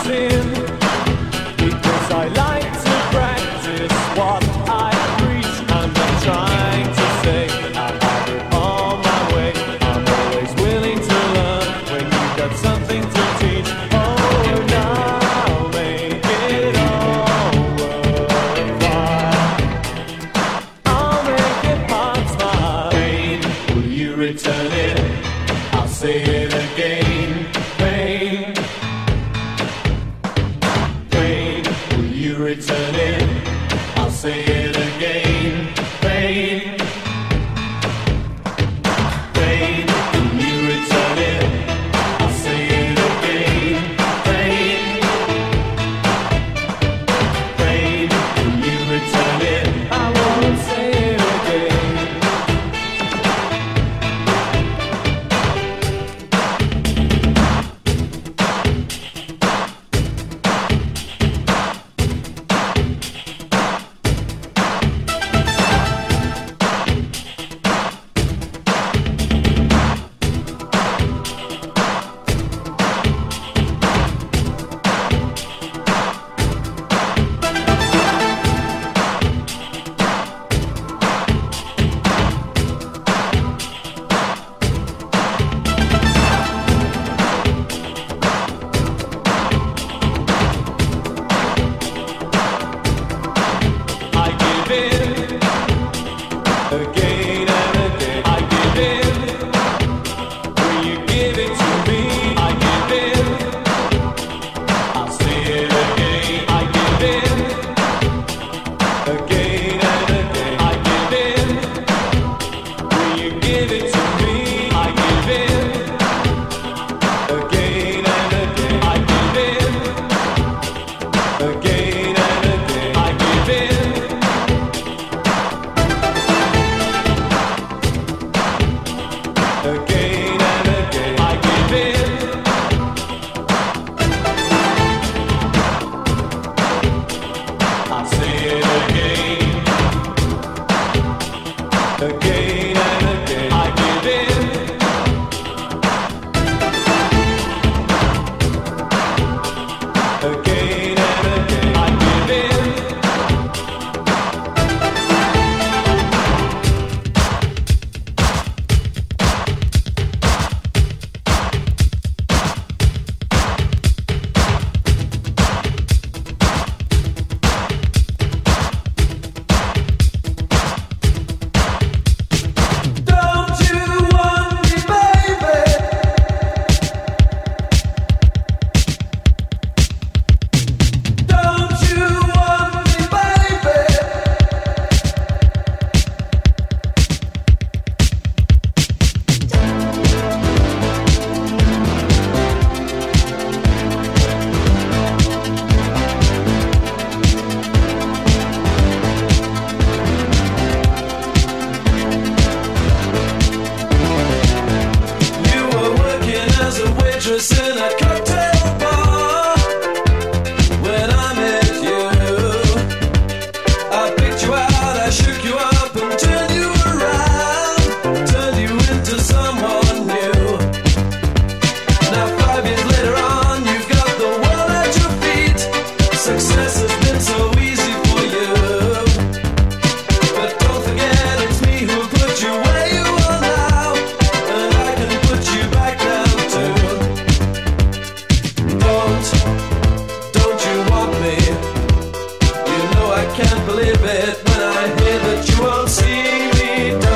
sin, because I like to practice what I preach. I'm not trying to say I have it all my way. I'm always willing to learn when you've got something to teach. Oh, now make it all worthwhile. I'll make it past my pain. Will you return it? I'll say it again. Pain, pain. Will you return it? I'll say it again. Pain, pain. Will you return it? I'll say it again. Pain, pain. Will you return it? I won't say it again. I give in again and again. I give in. Will you give it to me? I give in. I'll say it again. I give in again and again. I give in. Will you give it to me? I give in again and again. I give in again and again. I give in. Again and again, I give in. I'll say it again. Again and again, I give in. Again and again, I give in. Don't you want me, baby? Don't you want me, baby? You were working as a waitress in a cocktail bar when I met you. I picked you out, I shook you up and turned you around, turned you into someone new. Now 5 years later on, you've got the world at your feet. Success has been so easy for you. But don't forget it's me who put you where you are now, and I can put you back down too. Don't you want me? You know I can't believe it when I hear that you won't see me.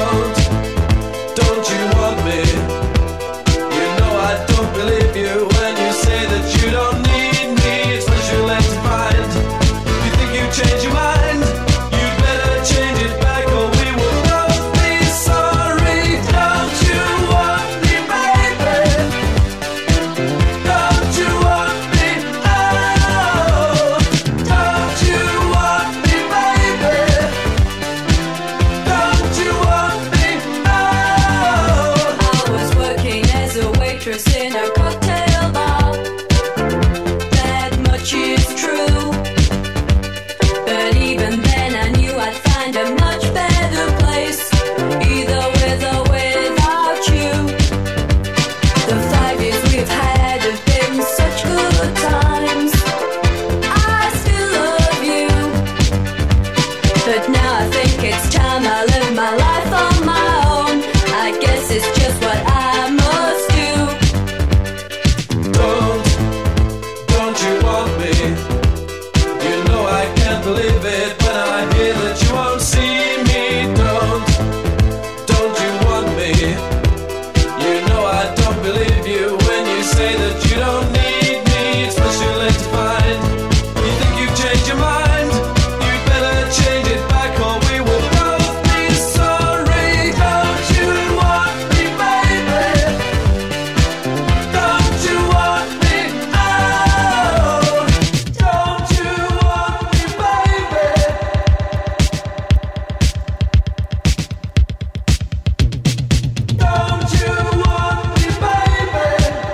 Don't you want me? You know I don't believe you when you say that you don't need me. It's what you like to find. You think you change your mind? You better change it back or we will both be sorry. Don't you want me, baby? Don't you want me? Oh, don't you want me, baby? me. You know I can't believe it when I hear that you won't see me. Don't you want me? You know I don't believe you when you say that you don't need me. It's much too late to find. You think you've changed your mind? You'd better change it back or we will both be sorry. Don't you want me, baby? Don't you want me? Oh, don't you want me, baby? Don't you want me, baby?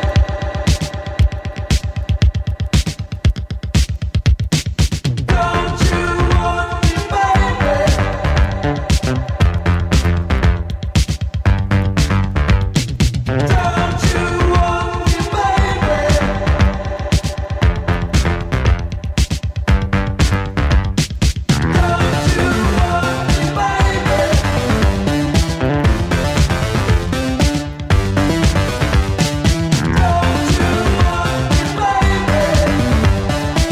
Don't you want me, baby? Don't you want me, baby? Don't you want me, baby? Don't you want me, baby?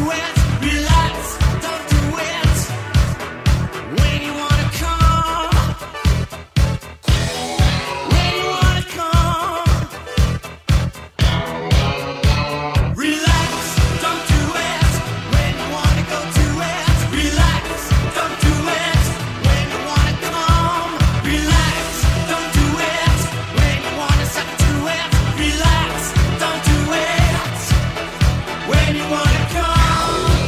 When you wanna come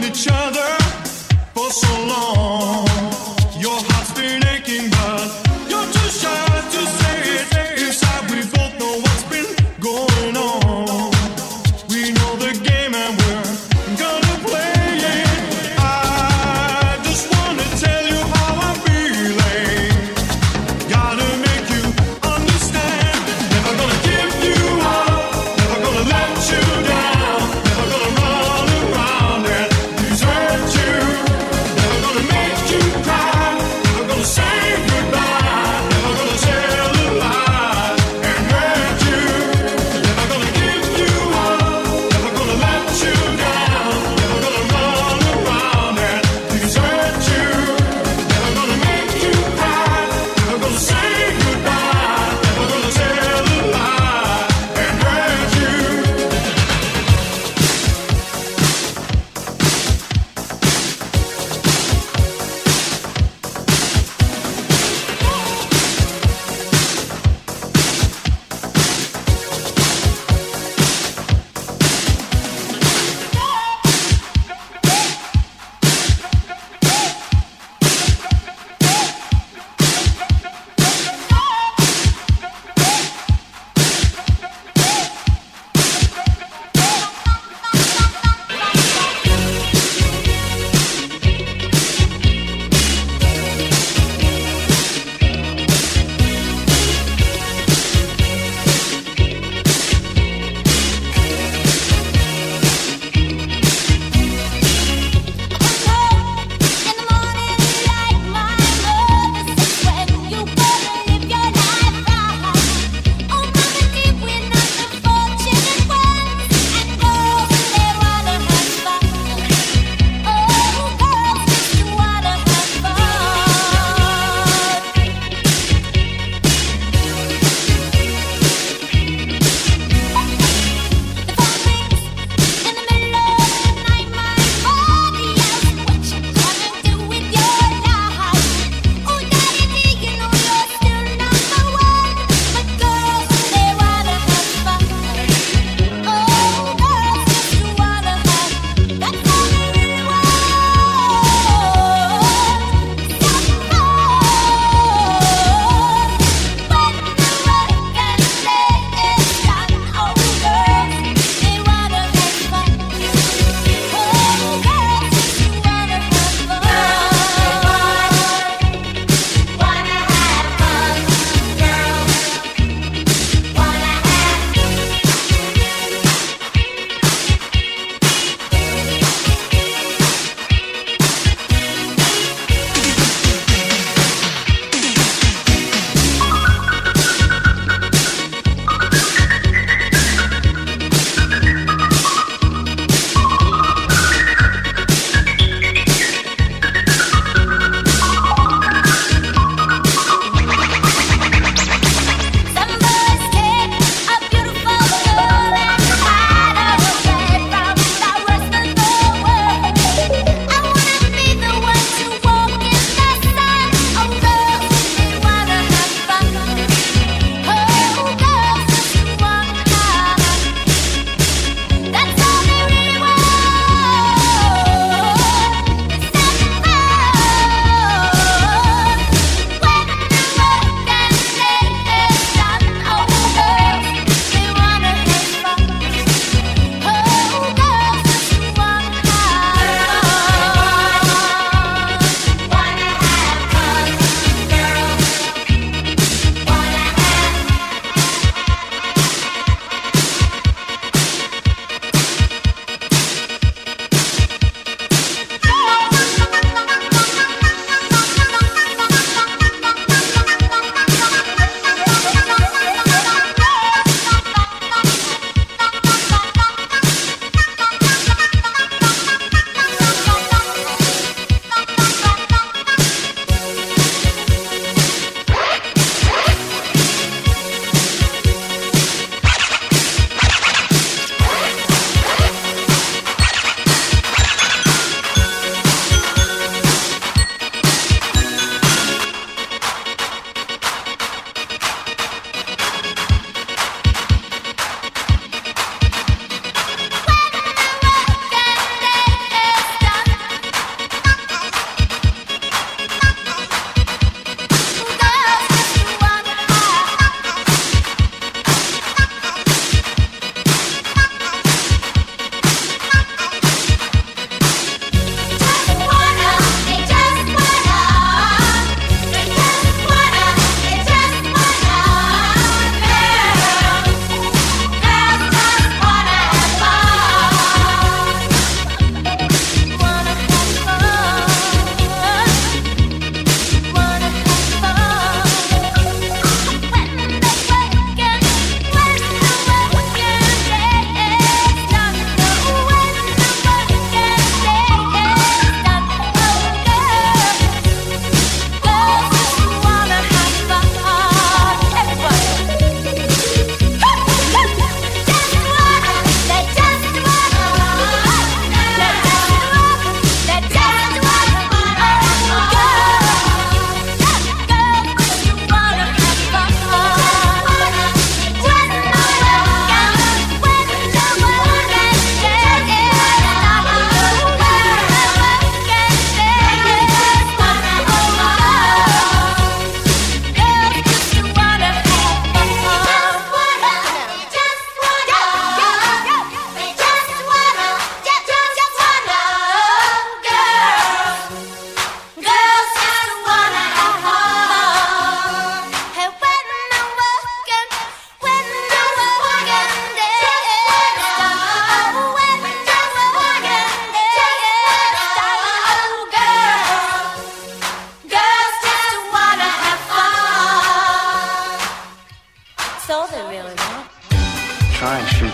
Never gonna let you down, never gonna run around and desert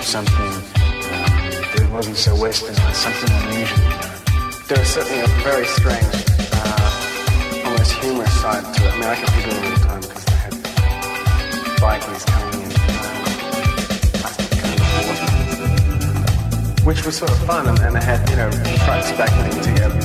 something that wasn't so westernized, something unusual. There was certainly a very strange, almost humorous side to it. I mean, I can think of it all the time because they had bikies coming in, plastic cans of water, which was sort of fun, and they had, trucks backing together.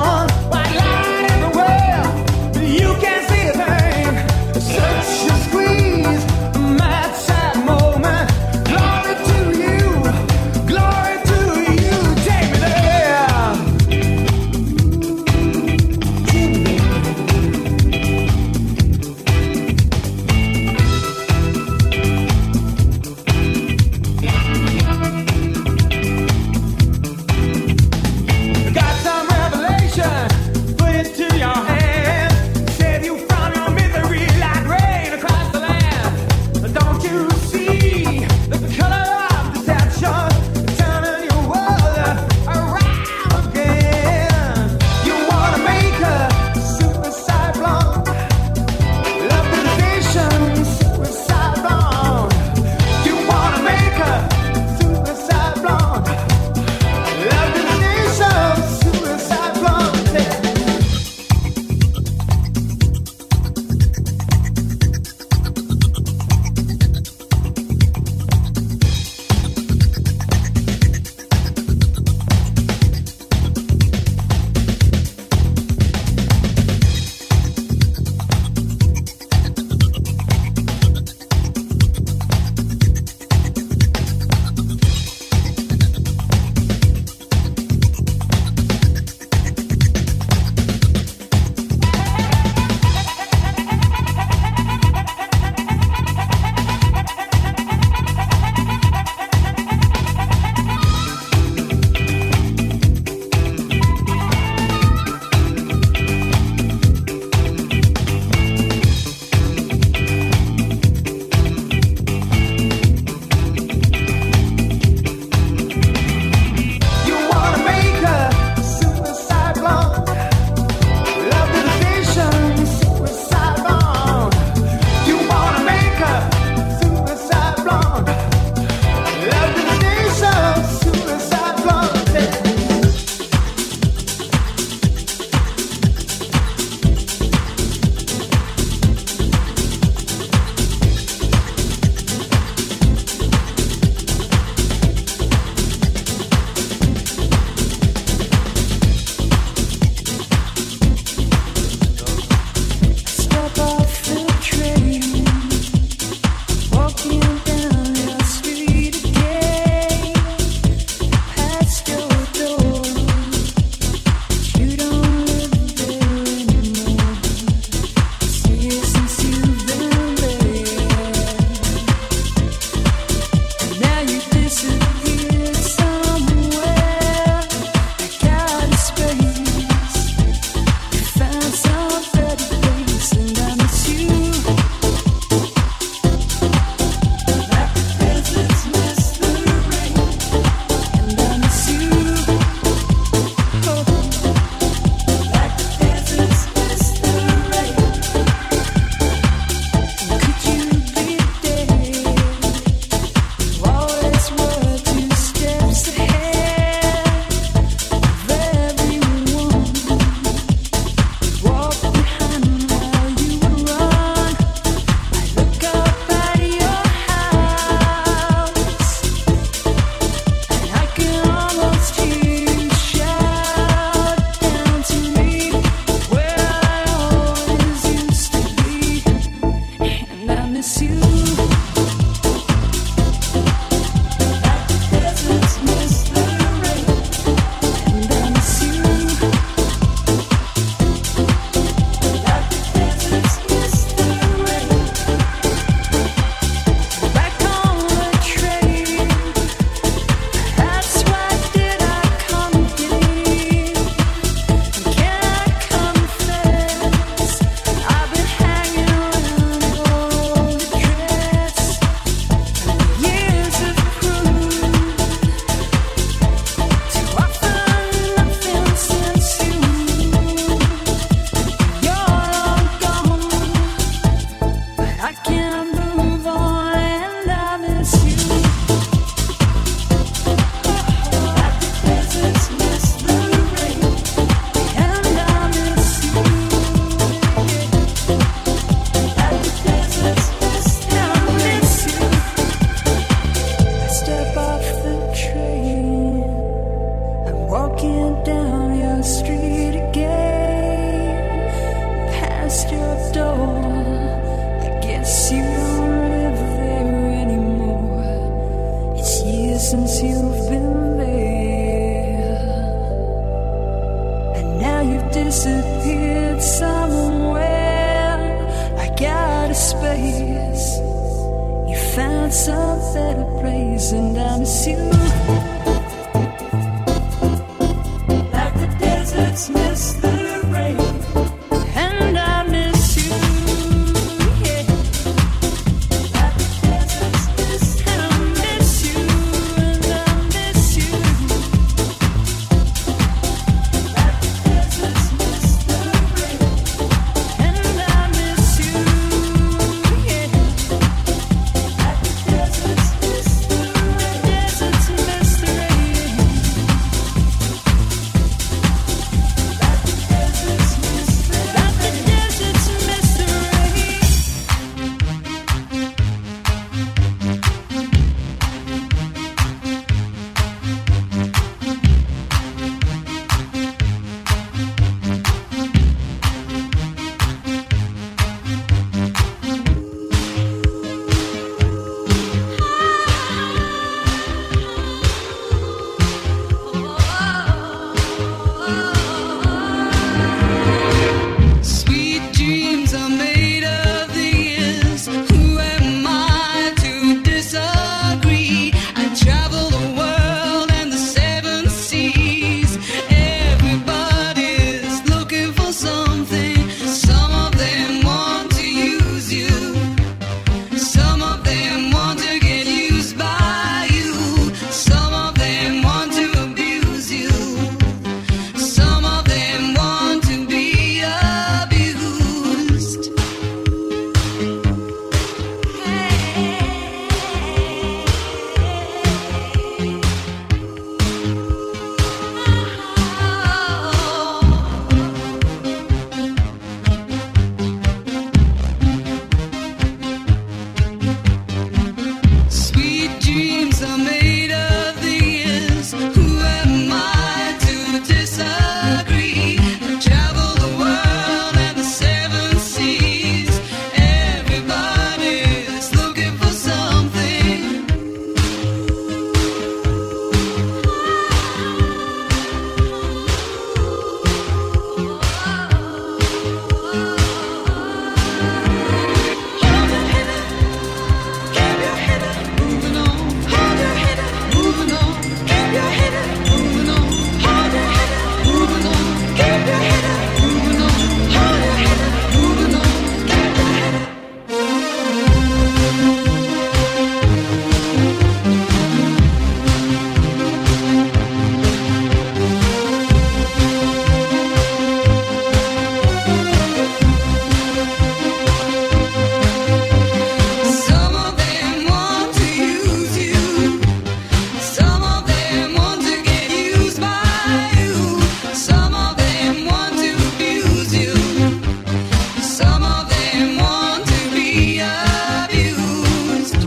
Squeeze. space. You found some better place, and I miss you. Like the deserts miss the rain, and I miss you. Yeah. Like the deserts miss, and I miss you, and I miss you. Like the deserts miss the rain, and I miss you. Yeah. Like the deserts miss the rain, deserts miss the rain. Like the deserts miss the rain, like the deserts miss the rain. Sweet dreams are made of these. Who am I to disagree? I travel the world and the seven seas. Everybody's looking for something. Some of them want to use you. Some of them want to get used by you. Some of them want to abuse you. Some of them want to be abused. Sweet dreams are made of these. Who am I to disagree? I travel the world and the seven seas. Everybody's looking for something. Hold your head up, keep your head up, moving on. Hold your head up, moving on. Keep your head up, moving on. Hold your head up, moving on. Keep your head up, moving on. Hold your head up, moving on. Keep your head up. Some of them want to use you. Some of them want to get used by you. Some of them want to abuse you. Some of them want to be abused.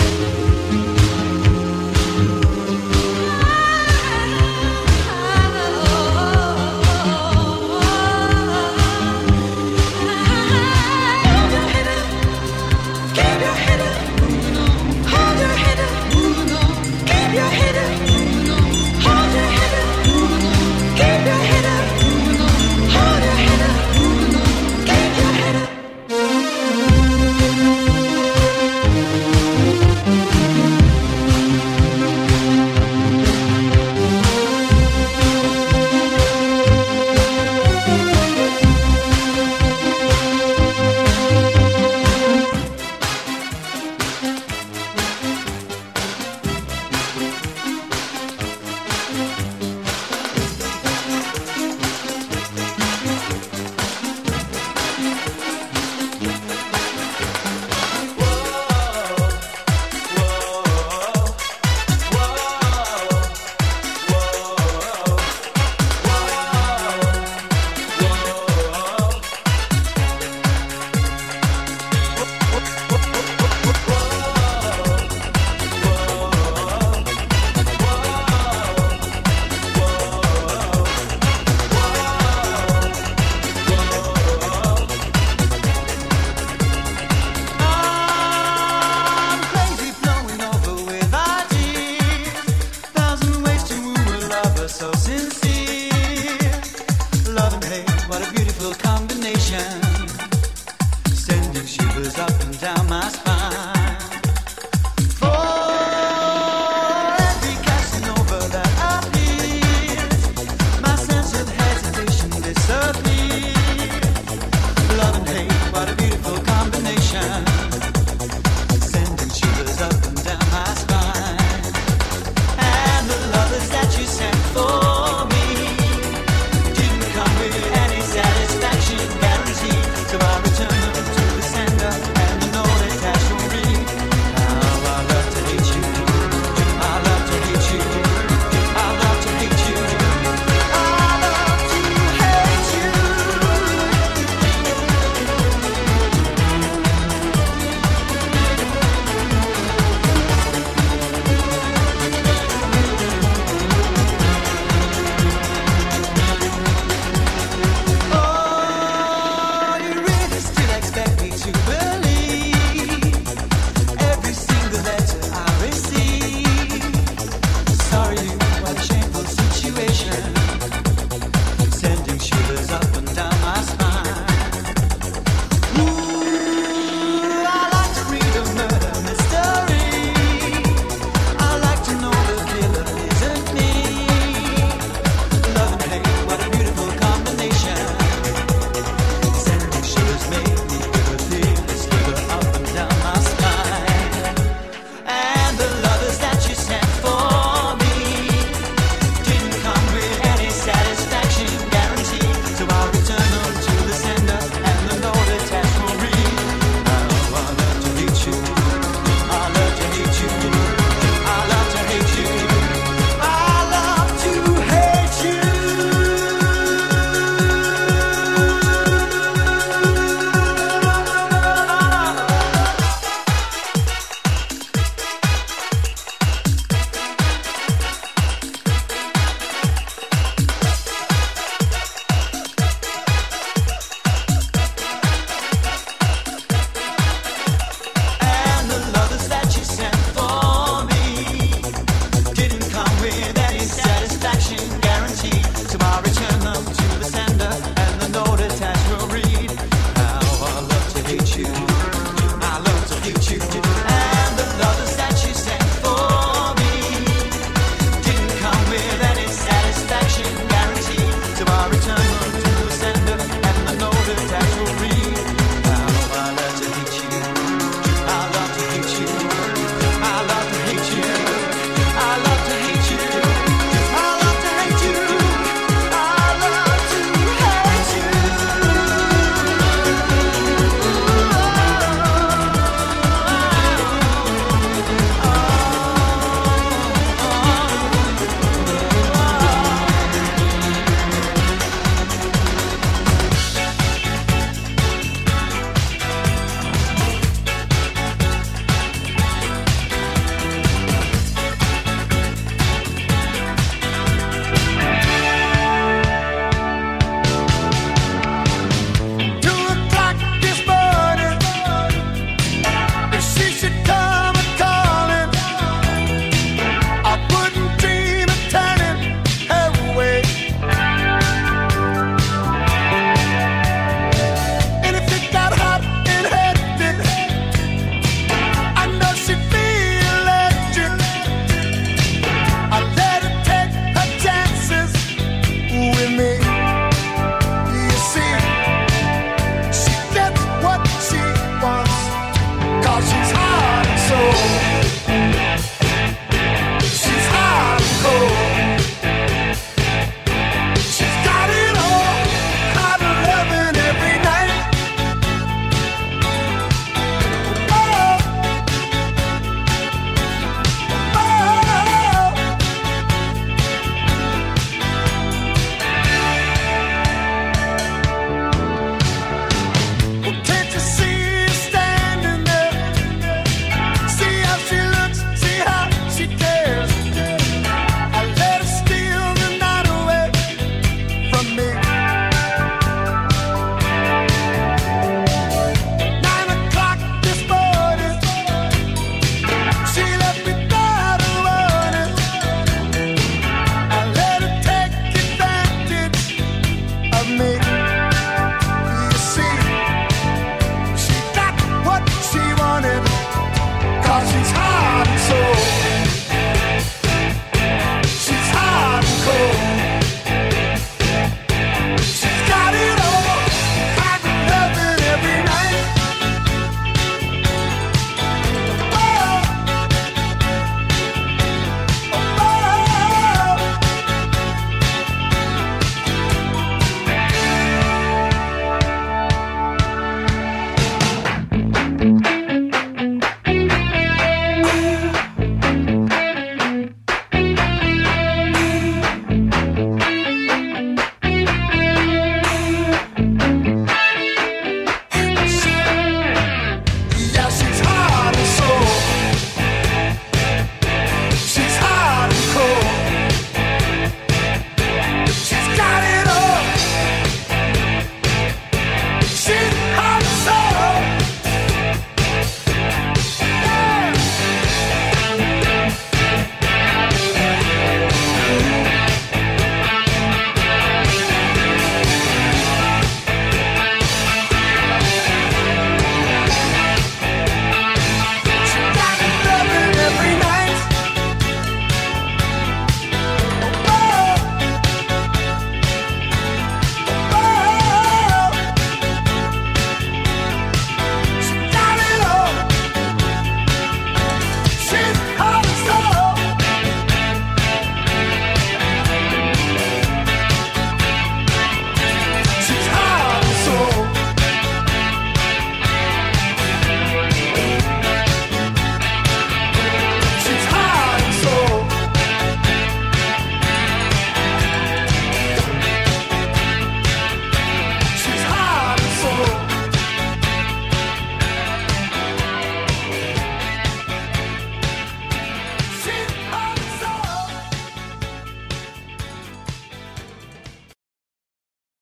Hold your head up, keep your head up, moving on. Hold your head up, moving on. Keep your head up, moving on. Hold your head up, moving on. Keep your head up, moving on. Hold your head up, moving on. Keep your head up. I'm crazy, flowing over with our tears. Thousand ways to woo a lover so sincere. Love and hate, what a beautiful combination. Sending shivers up and down my spine.